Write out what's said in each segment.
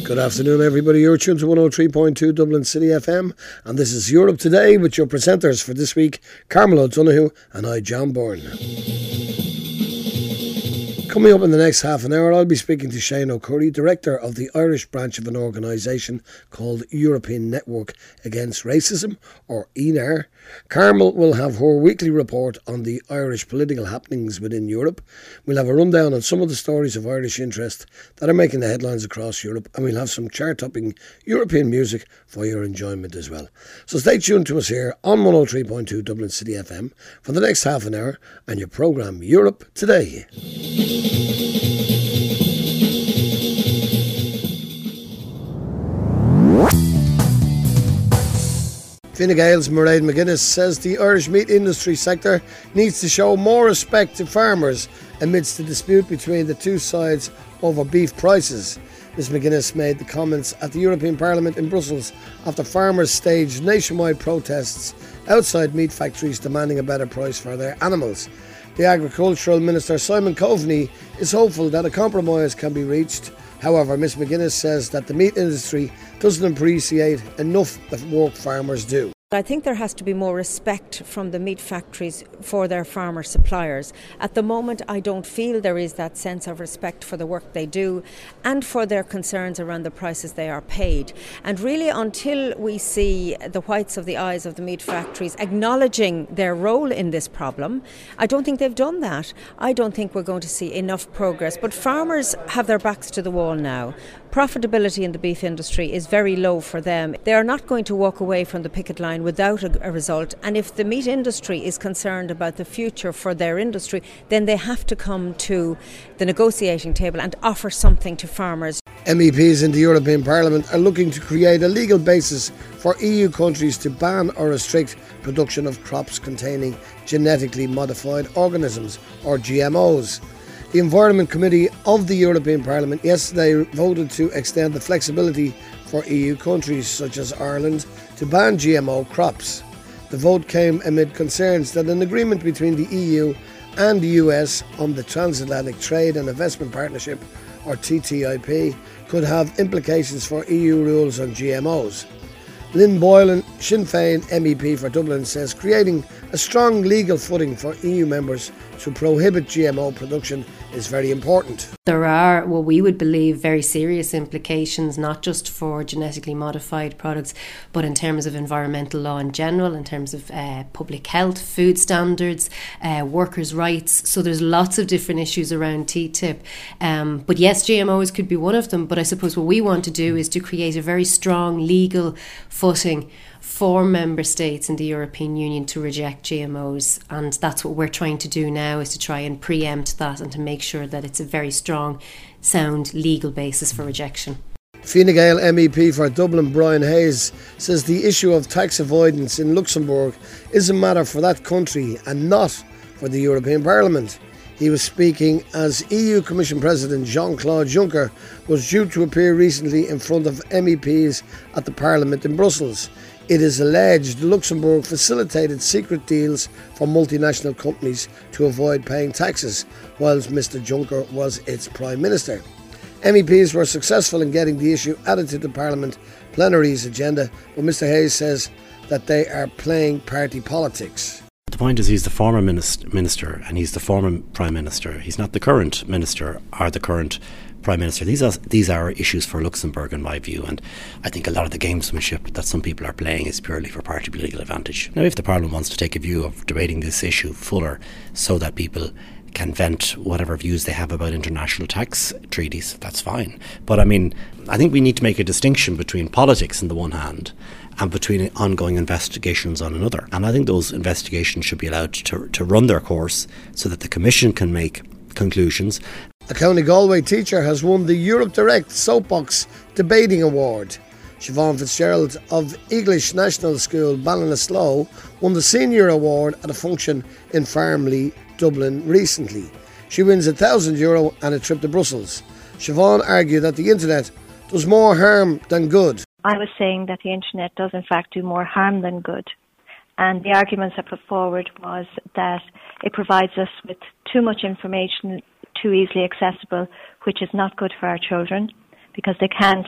Good afternoon, everybody. You're tuned to 103.2 Dublin City FM, and this is Europe Today with your presenters for this week, Carmel O'Donoghue and I, John Byrne. Coming up in the next half an hour, I'll be speaking to Shane O'Curry, director of the Irish branch of an organisation called European Network Against Racism, or ENAR. Carmel will have her weekly report on the Irish political happenings within Europe. We'll have a rundown on some of the stories of Irish interest that are making the headlines across Europe, and we'll have some chart-topping European music for your enjoyment as well. So stay tuned to us here on 103.2 Dublin City FM for the next half an hour and your programme Europe Today. Fine Gael's Mairead McGuinness says the Irish meat industry sector needs to show more respect to farmers amidst the dispute between the two sides over beef prices. Ms McGuinness made the comments at the European Parliament in Brussels after farmers staged nationwide protests outside meat factories demanding a better price for their animals. The Agricultural Minister Simon Coveney is hopeful that a compromise can be reached. However, Ms McGuinness says that the meat industry doesn't appreciate enough the work farmers do. I think there has to be more respect from the meat factories for their farmer suppliers. At the moment, I don't feel there is that sense of respect for the work they do and for their concerns around the prices they are paid. And really, until we see the whites of the eyes of the meat factories acknowledging their role in this problem, I don't think they've done that. I don't think we're going to see enough progress. But farmers have their backs to the wall now. Profitability in the beef industry is very low for them. They are not going to walk away from the picket line without a result, and if the meat industry is concerned about the future for their industry, then they have to come to the negotiating table and offer something to farmers. MEPs in the European Parliament are looking to create a legal basis for EU countries to ban or restrict production of crops containing genetically modified organisms, or GMOs. The Environment Committee of the European Parliament yesterday voted to extend the flexibility for EU countries such as Ireland to ban GMO crops. The vote came amid concerns that an agreement between the EU and the US on the Transatlantic Trade and Investment Partnership, or TTIP, could have implications for EU rules on GMOs. Lynn Boylan, Sinn Féin MEP for Dublin, says creating a strong legal footing for EU members to prohibit GMO production is very important. There are what we would believe very serious implications, not just for genetically modified products, but in terms of environmental law in general, in terms of public health, food standards, workers' rights. So there's lots of different issues around TTIP. But yes, GMOs could be one of them. But I suppose what we want to do is to create a very strong legal footing for member states in the European Union to reject GMOs, and that's what we're trying to do now, is to try and preempt that and to make sure that it's a very strong, sound legal basis for rejection. Fine Gael MEP for Dublin, Brian Hayes, says the issue of tax avoidance in Luxembourg is a matter for that country and not for the European Parliament. He was speaking as EU Commission President Jean-Claude Juncker was due to appear recently in front of MEPs at the Parliament in Brussels. It is alleged Luxembourg facilitated secret deals for multinational companies to avoid paying taxes, whilst Mr Juncker was its Prime Minister. MEPs were successful in getting the issue added to the Parliament plenary's agenda, but Mr Hayes says that they are playing party politics. The point is, he's the former minister and he's the former Prime Minister. He's not the current minister or the current Prime Minister. These are issues for Luxembourg, in my view, and I think a lot of the gamesmanship that some people are playing is purely for party political advantage. Now, if the Parliament wants to take a view of debating this issue fuller so that people can vent whatever views they have about international tax treaties, that's fine. But I think we need to make a distinction between politics on the one hand and between ongoing investigations on another. And I think those investigations should be allowed to run their course so that the Commission can make conclusions. A County Galway teacher has won the Europe Direct Soapbox Debating Award. Siobhan Fitzgerald of English National School Ballinasloe won the Senior Award at a function in Farmley, Dublin recently. She wins €1,000 and a trip to Brussels. Siobhan argued that the internet does more harm than good. I was saying that the internet does in fact do more harm than good. And the arguments I put forward was that it provides us with too much information, too easily accessible, which is not good for our children because they can't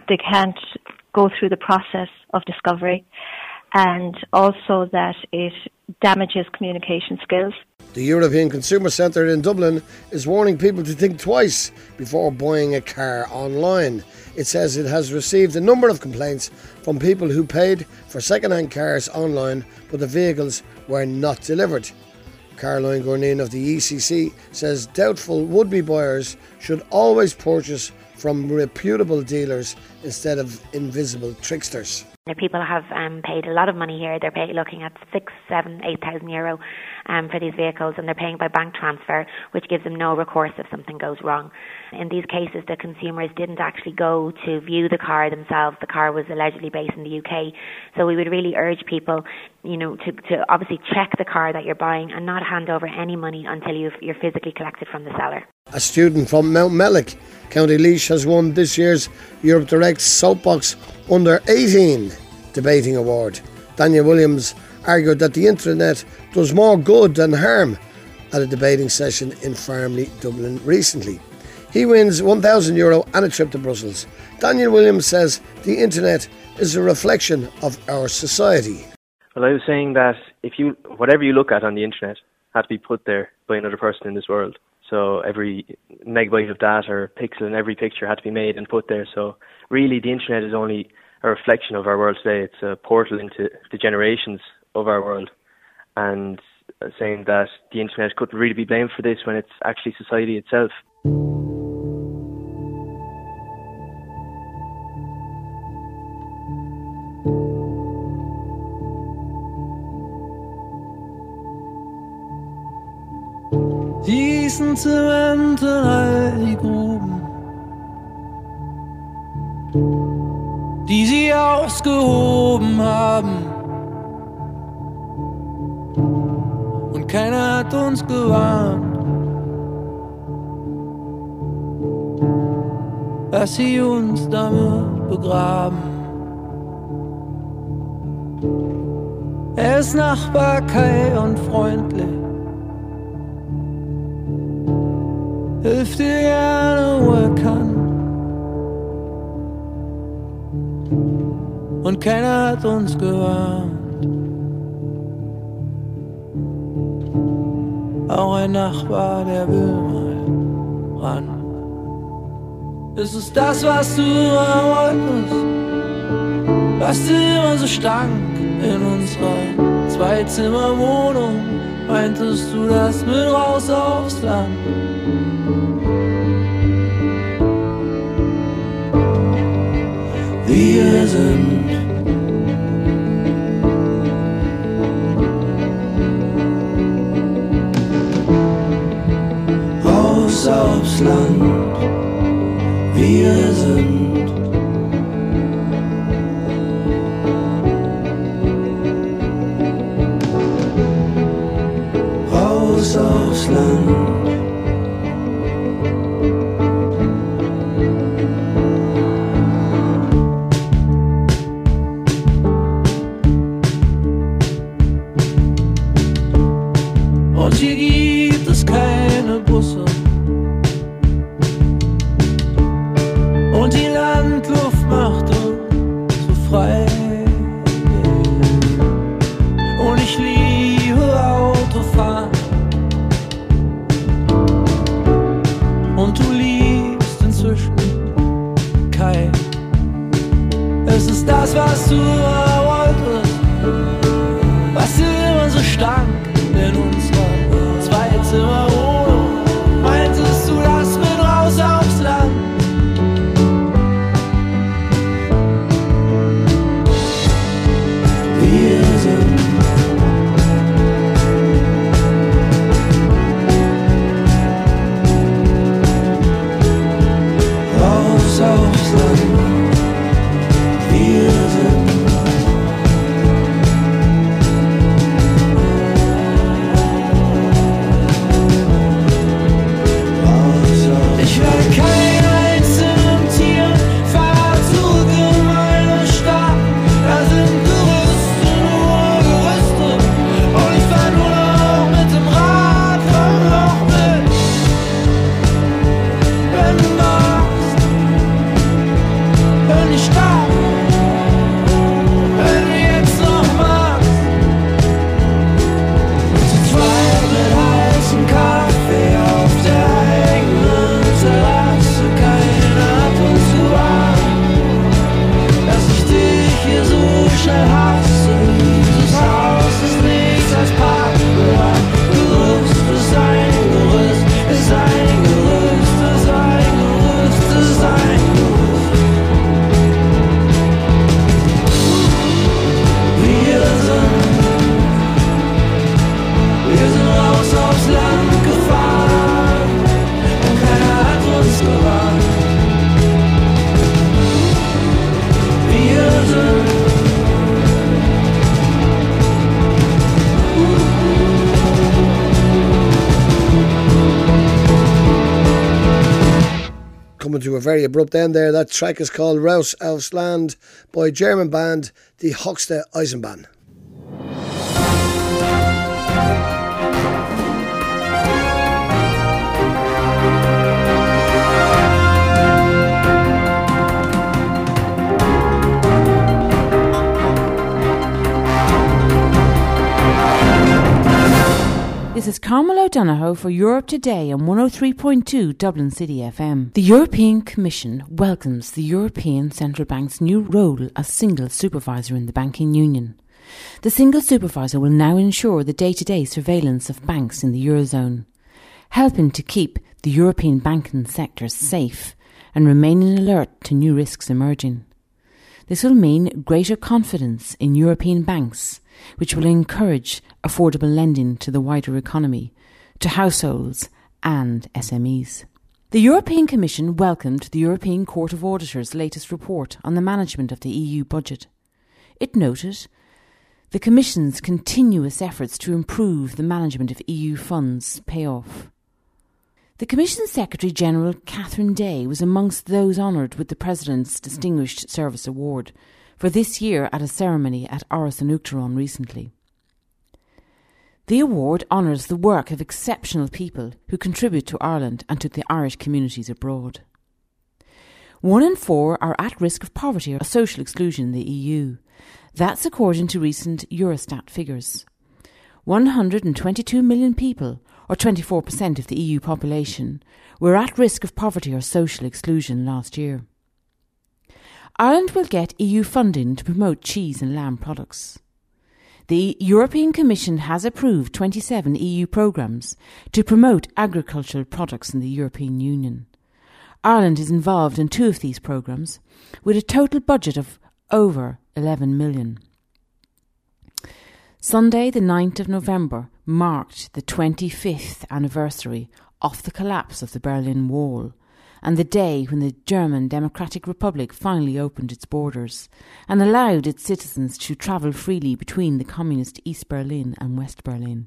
they can't go through the process of discovery, and also that it damages communication skills. The European Consumer Centre in Dublin is warning people to think twice before buying a car online. It says it has received a number of complaints from people who paid for second-hand cars online, but the vehicles were not delivered. Caroline Gourneen of the ECC says doubtful would-be buyers should always purchase from reputable dealers instead of invisible tricksters. People have paid a lot of money here. They're looking at 6, 7, 8,000 euro for these vehicles, and they're paying by bank transfer, which gives them no recourse if something goes wrong. In these cases, the consumers didn't actually go to view the car themselves. The car was allegedly based in the UK. So we would really urge people, to obviously check the car that you're buying and not hand over any money until you're physically collected from the seller. A student from Mount Mellick, County Laois, has won this year's Europe Direct Soapbox Under 18 Debating Award. Daniel Williams argued that the internet does more good than harm at a debating session in Farmley, Dublin recently. He wins €1,000 and a trip to Brussels. Daniel Williams says the internet is a reflection of our society. Well, I was saying that whatever you look at on the internet has to be put there by another person in this world. So every megabyte of data or pixel in every picture had to be made and put there. So really the internet is only a reflection of our world today. It's a portal into the generations of our world. And saying that the internet couldn't really be blamed for this when it's actually society itself. Diesen Zementen all die Gruben, die sie ausgehoben haben. Und keiner hat uns gewarnt, dass sie uns damit begraben. Er ist Nachbar Kai und freundlich, hilft dir gerne, wo er kann. Und keiner hat uns gewarnt. Auch ein Nachbar, der will mal ran. Ist es das, was du wolltest? Was dir immer so stank in unserer Zweizimmerwohnung? Meintest du das mit raus aufs Land? Wir sind raus aufs Land. Wir sind raus aufs Land. Und hier gibt es keine Busse. Und die Landluft macht uns so frei. Und ich liebe Autofahren. Und du liebst inzwischen Kai. Es ist das, was du wolltest, was dir immer so stank in unserer Zweizimmerwohnung. coming to a very abrupt end there. That track is called Raus aufs Land by German band Die Höchste Eisenbahn. This is Carmel O'Donoghue for Europe Today on 103.2 Dublin City FM. The European Commission welcomes the European Central Bank's new role as single supervisor in the banking union. The single supervisor will now ensure the day-to-day surveillance of banks in the Eurozone, helping to keep the European banking sector safe and remaining alert to new risks emerging. This will mean greater confidence in European banks, which will encourage affordable lending to the wider economy, to households and SMEs. The European Commission welcomed the European Court of Auditors' latest report on the management of the EU budget. It noted the Commission's continuous efforts to improve the management of EU funds pay off. The Commission Secretary-General Catherine Day was amongst those honoured with the President's Distinguished Service Award for this year at a ceremony at Áras an Uachtaráin recently. The award honours the work of exceptional people who contribute to Ireland and to the Irish communities abroad. 1 in 4 are at risk of poverty or social exclusion in the EU. That's according to recent Eurostat figures. 122 million people, or 24% of the EU population, were at risk of poverty or social exclusion last year. Ireland will get EU funding to promote cheese and lamb products. The European Commission has approved 27 EU programmes to promote agricultural products in the European Union. Ireland is involved in 2 of these programmes, with a total budget of over 11 million. Sunday, the 9th of November, marked the 25th anniversary of the collapse of the Berlin Wall and the day when the German Democratic Republic finally opened its borders and allowed its citizens to travel freely between the communist East Berlin and West Berlin.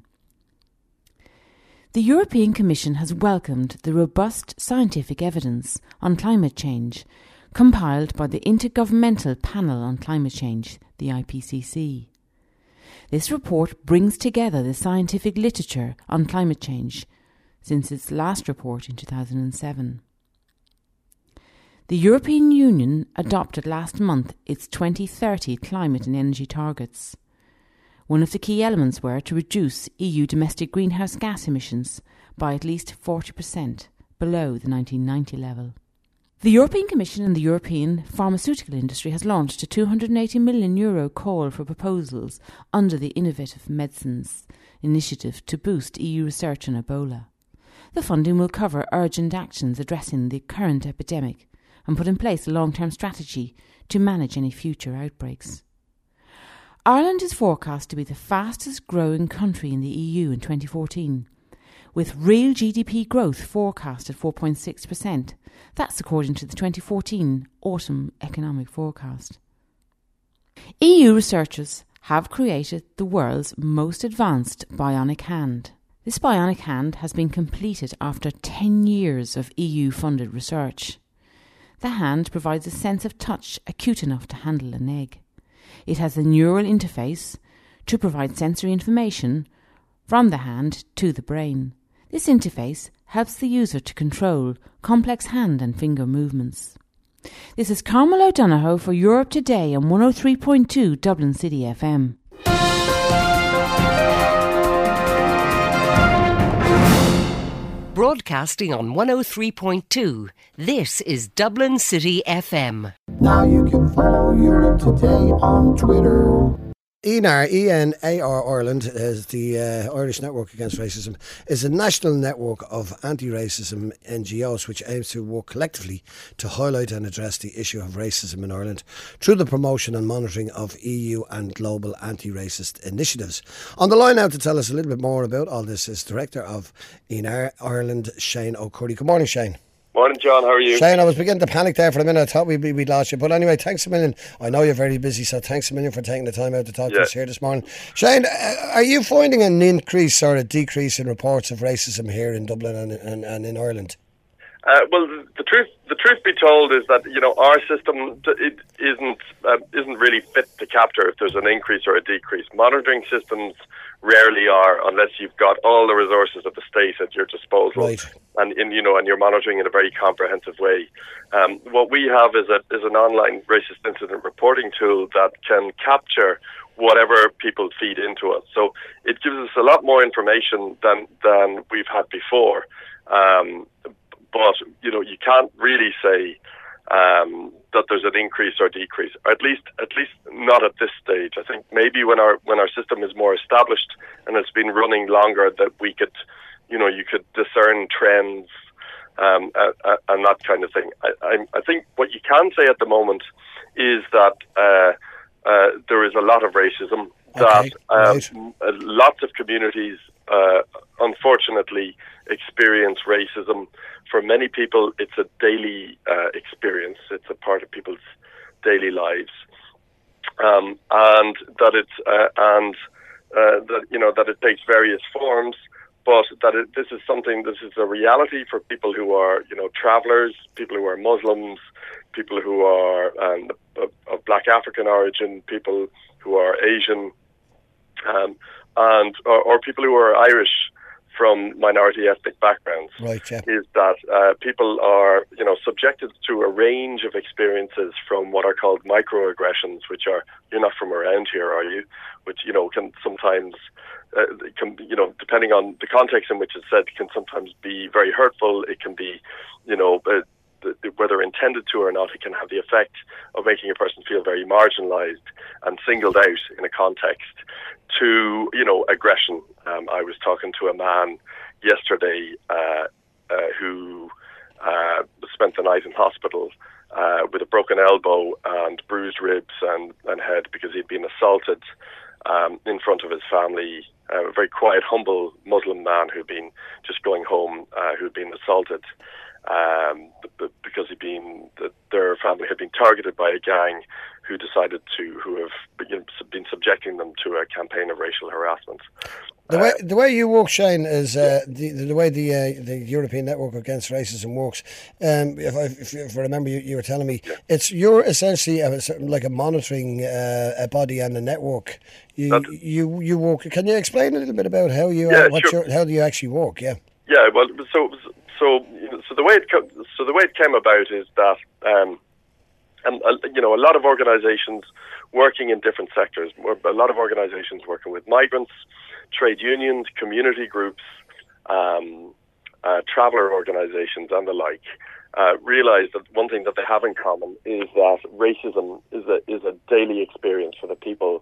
The European Commission has welcomed the robust scientific evidence on climate change compiled by the Intergovernmental Panel on Climate Change, the IPCC. This report brings together the scientific literature on climate change since its last report in 2007. The European Union adopted last month its 2030 climate and energy targets. One of the key elements were to reduce EU domestic greenhouse gas emissions by at least 40% below the 1990 level. The European Commission and the European pharmaceutical industry has launched a €280 million call for proposals under the Innovative Medicines Initiative to boost EU research on Ebola. The funding will cover urgent actions addressing the current epidemic and put in place a long-term strategy to manage any future outbreaks. Ireland is forecast to be the fastest growing country in the EU in 2014, with real GDP growth forecast at 4.6%. That's according to the 2014 autumn economic forecast. EU researchers have created the world's most advanced bionic hand. This bionic hand has been completed after 10 years of EU-funded research. The hand provides a sense of touch acute enough to handle an egg. It has a neural interface to provide sensory information from the hand to the brain. This interface helps the user to control complex hand and finger movements. This is Carmel O'Donoghue for Europe Today on 103.2 Dublin City FM. Broadcasting on 103.2, this is Dublin City FM. Now you can follow Europe Today on Twitter. ENAR, E-N-A-R Ireland, is the Irish Network Against Racism, is a national network of anti-racism NGOs which aims to work collectively to highlight and address the issue of racism in Ireland through the promotion and monitoring of EU and global anti-racist initiatives. On the line now to tell us a little bit more about all this is Director of ENAR Ireland, Shane O'Curdy. Good morning, Shane. Morning, John. How are you? Shane, I was beginning to panic there for a minute. I thought we'd lost you. But anyway, thanks a million. I know you're very busy, so thanks a million for taking the time out to talk to us here this morning. Shane, are you finding an increase or a decrease in reports of racism here in Dublin and in Ireland? Well, the truth be told is that our system it isn't really fit to capture if there's an increase or a decrease. Monitoring systems rarely are, unless you've got all the resources of the state at your disposal, right. and you're monitoring in a very comprehensive way. What we have is an online racist incident reporting tool that can capture whatever people feed into us. So it gives us a lot more information than we've had before. But you can't really say that there's an increase or decrease, or at least not at this stage. I think maybe when our system is more established and it's been running longer, that we could, you could discern trends and that kind of thing. I think what you can say at the moment is that there is a lot of racism. Okay, that lots of communities unfortunately experience racism. For many people, it's a daily experience. It's a part of people's daily lives, and that that it takes various forms. But this is a reality for people who are travelers, people who are Muslims, people who are of Black African origin, people who are Asian, or people who are Irish from minority ethnic backgrounds. Right, yeah. Is that people are subjected to a range of experiences from what are called microaggressions, which are, you're not from around here, are you? Which can sometimes depending on the context in which it's said, can sometimes be very hurtful. It can be whether intended to or not, it can have the effect of making a person feel very marginalized and singled out in a context to, aggression. I was talking to a man yesterday who spent the night in hospital with a broken elbow and bruised ribs and head because he'd been assaulted in front of his family. A very quiet, humble Muslim man who'd been just going home, who'd been assaulted because their family had been targeted by a gang who have been subjecting them to a campaign of racial harassment. The way you work, Shane, is the way the European Network Against Racism works. If I remember, you were telling me you're essentially like a monitoring a body and a network. You work. Can you explain a little bit about how you how do you actually work? Yeah. Yeah. Well, so the way it came about is that a lot of organisations working in different sectors, a lot of organisations working with migrants, trade unions, community groups, traveller organisations and the like, realise that one thing that they have in common is that racism is a daily experience for the people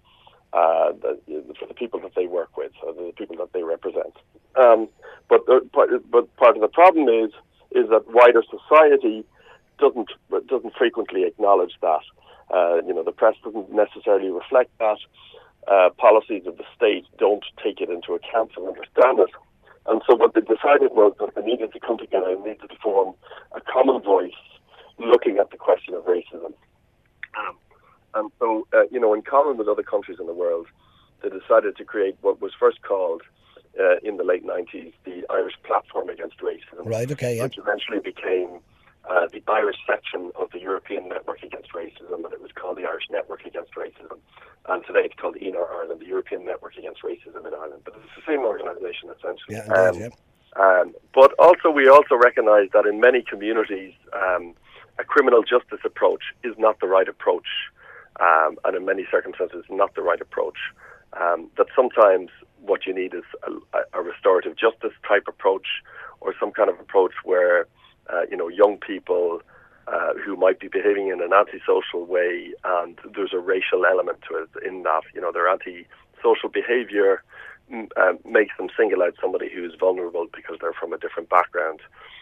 that they work with, or the people that they represent. But part of the problem is that wider society doesn't frequently acknowledge that. The press doesn't necessarily reflect that. Policies of the state don't take it into account and understand it. And so what they decided was that they needed to come together and needed to form a common voice looking at the question of racism. And so, in common with other countries in the world, they decided to create what was first called, in the late 90s, the Irish Platform Against Racism. Right, okay, yeah. Which eventually became the Irish section of the European Network Against Racism, and it was called the Irish Network Against Racism. And today it's called ENAR Ireland, the European Network Against Racism in Ireland. But it's the same organisation, essentially. Yeah, indeed, but also, we also recognise that in many communities, a criminal justice approach is not the right approach, and in many circumstances, not the right approach. That sometimes what you need is a restorative justice type approach, or some kind of approach where young people who might be behaving in an antisocial way, and there's a racial element to it in that, their antisocial behaviour makes them single out somebody who is vulnerable because they're from a different background.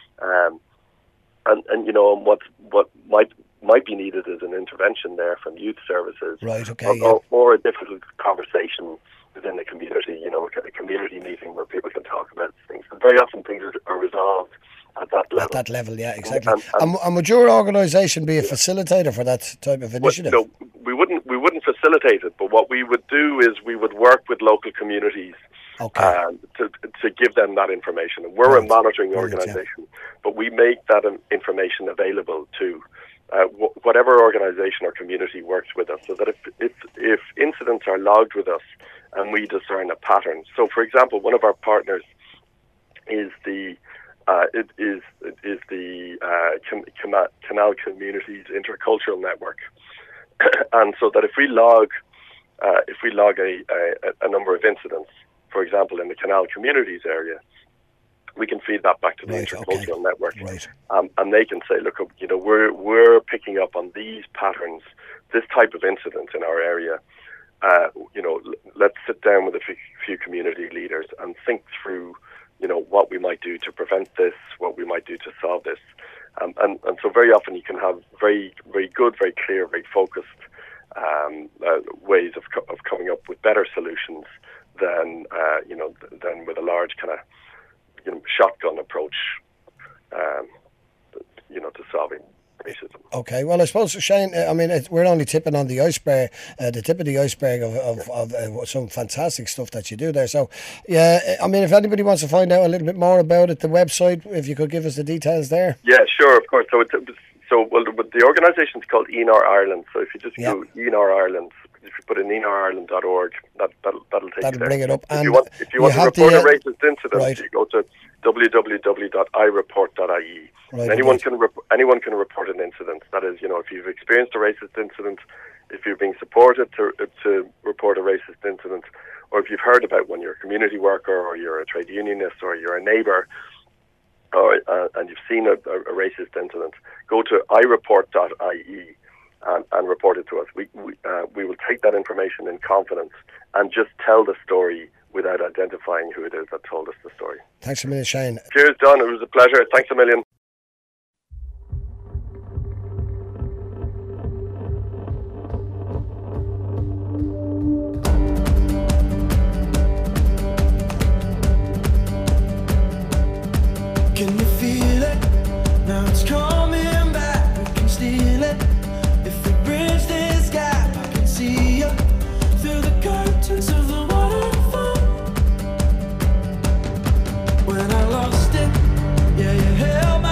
And what might be needed is an intervention there from youth services, right? Okay, or a difficult conversation within the community. A community meeting where people can talk about things. And very often things are resolved at that level. At that level, yeah, exactly. And would your organisation be a facilitator for that type of initiative? Well, no, we wouldn't facilitate it, but what we would do is we would work with local communities to give them that information. And we're a monitoring organisation. but we make that information available to whatever organisation or community works with us, so that if incidents are logged with us and we discern a pattern. So, for example, one of our partners is the Canal Communities Intercultural Network, and so that if we log a number of incidents, for example, in the Canal Communities area, we can feed that back to the intercultural network, and they can say, look, we're picking up on these patterns, this type of incident in our area. Let's sit down with a few community leaders and think through, what we might do to prevent this, what we might do to solve this, and so very often you can have very, very good, very clear, very focused ways of coming up with better solutions than with a large kind of shotgun approach, to solving racism. Okay, well, I suppose, Shane, we're only tipping on the iceberg, the tip of the iceberg of some fantastic stuff that you do there. So, yeah, if anybody wants to find out a little bit more about it, the website, if you could give us the details there. Yeah, sure, of course. So the organisation is called ENAR Ireland. So if you just go ENAR Ireland, if you put in enarireland.org, that'll take you there. That'll bring it up. And if you want to report a racist incident, you go to www.ireport.ie. Right, anyone can report an incident. That is, if you've experienced a racist incident, if you're being supported to report a racist incident, or if you've heard about one, you're a community worker, or you're a trade unionist, or you're a neighbour, and you've seen a racist incident, go to ireport.ie and report it to us. We will take that information in confidence and just tell the story without identifying who it is that told us the story. Thanks a million, Shane. Cheers, Don. It was a pleasure. Thanks a million. Can you feel it? Now it's coming back. We can steal it. If we bridge this gap, I can see you through the curtains of the waterfall. When I lost it, yeah, you held my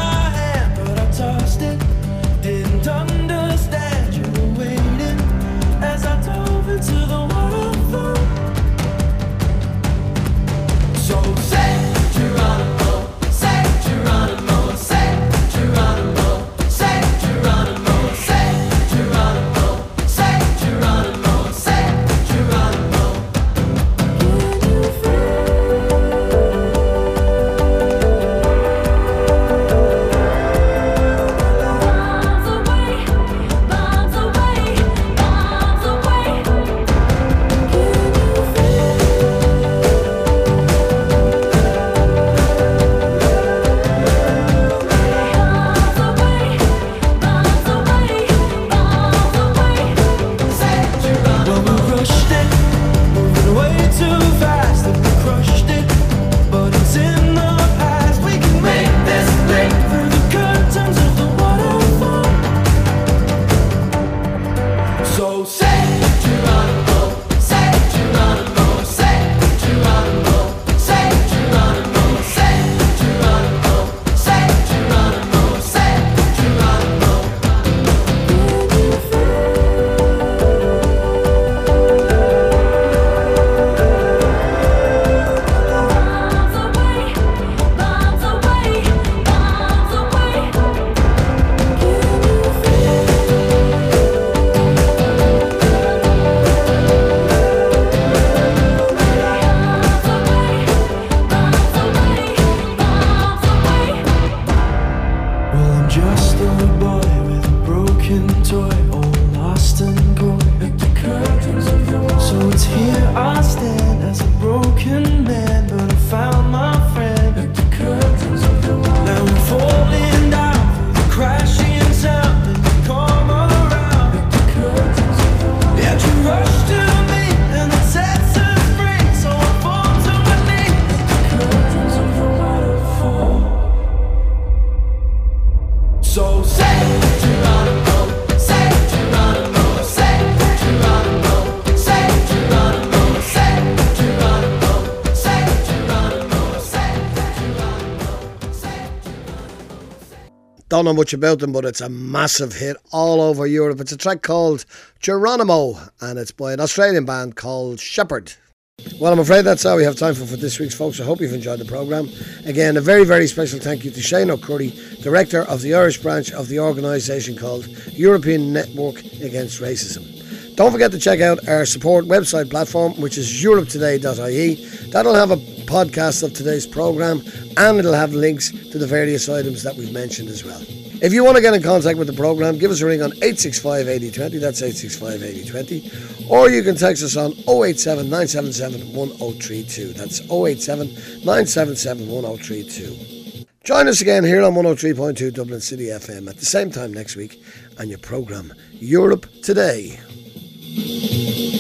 Don't know much about them, but it's a massive hit all over Europe. It's a track called Geronimo, and it's by an Australian band called Shepherd. Well, I'm afraid that's all we have time for this week's, folks. I hope you've enjoyed the programme. Again, a very, very special thank you to Shane O'Curry, Director of the Irish branch of the organisation called European Network Against Racism. Don't forget to check out our support website platform, which is europetoday.ie. That'll have a podcast of today's programme, and it'll have links to the various items that we've mentioned as well. If you want to get in contact with the programme, give us a ring on 865 8020, that's 865 8020, or you can text us on 087 977 1032, that's 087 977 1032. Join us again here on 103.2 Dublin City FM at the same time next week on your programme, Europe Today.